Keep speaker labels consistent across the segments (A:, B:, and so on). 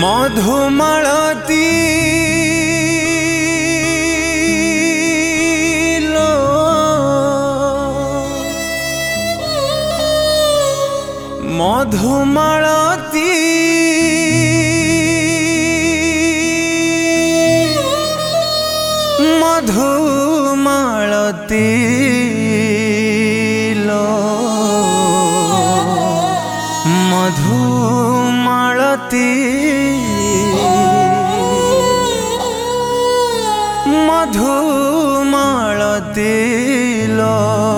A: मधुमालती लो मधुमालती मधुमालती लो मधुमालती मधुमालती लो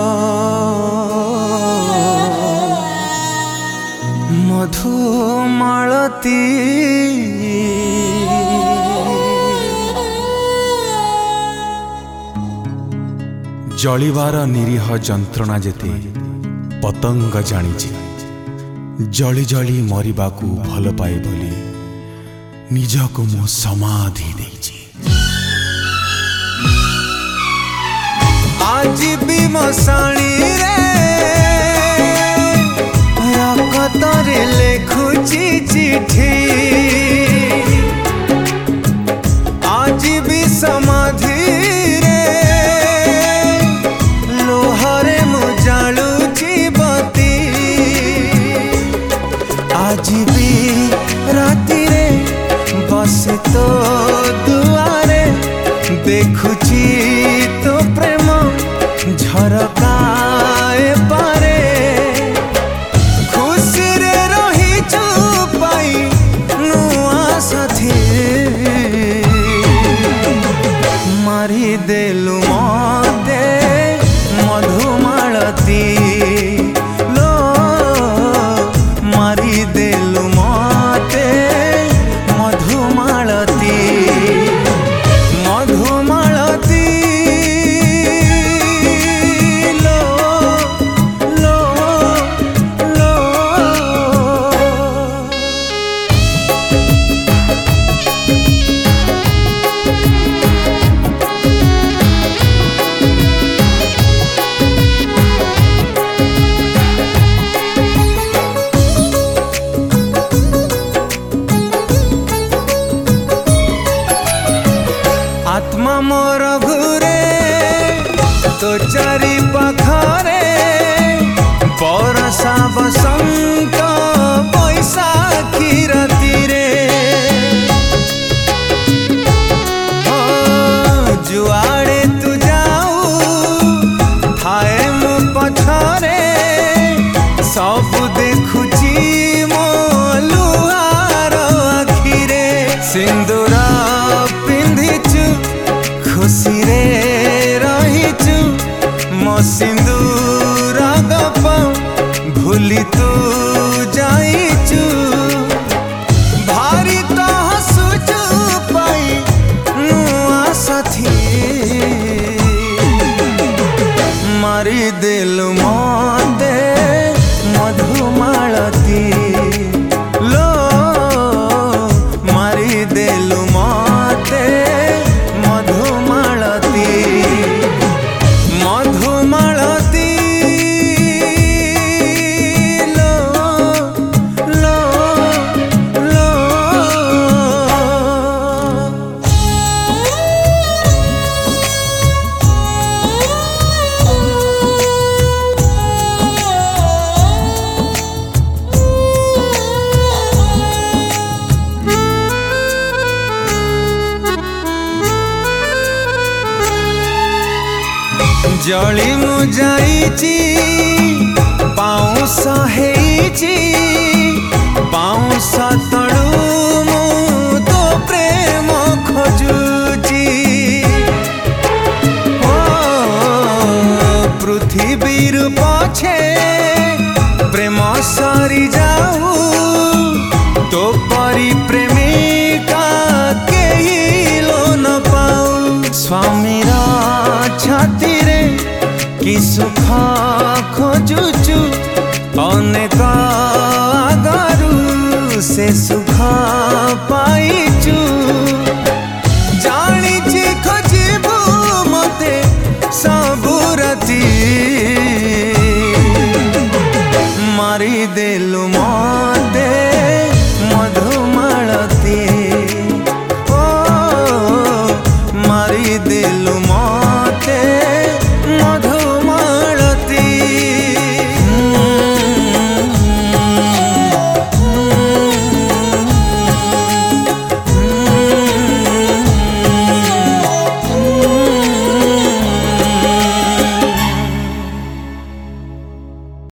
A: मधुमालती जलिवार निरीह जंत्रणा जेते पतंग जानी जली जली मरिबाकू भल पाए बोली निजको मु समाधि देइछि। आज भी मसाणी रे रकतरे लेखुची चिठी आज भी समाधि रे लोहारे मु जालुची बती आज भी राति रे बसे तो दुआरे देखुची तो प्रेम झरकाए पारे खुशी रे रही चुपाई नुआ साथी मारी देलु मते मधुमालती लो मारी देलु मते मधुमालती मधुमालती लो लो लो आत्मा मोर घुरे तो चारि पाखरे बरसा बसंत बैसाखी रातिरे जुआड़े तू जाऊ थाए मु पछरे सब देखुची मो लुहार आखिरे सिंदूर पिंधिचु खुशी रे रहीचु मो सिंदूर गप भूली तू जाइचु भारी तो हसुचु पाई नुआ साथी मारी दिल मते मधुमालती लो मारी दिल मते मधुमालती मधुमालती लो लो लो जली मु जाइची पाउस हेइची पाउस तळु मु तो प्रेम खोजुची ओ पृथ्वीर पछे प्रेम सरी जाऊ तो परी प्रेमिका केही लो न पाऊ स्वामीर छाती रे कि सुख खोजुचु अनेक आगरू से सुख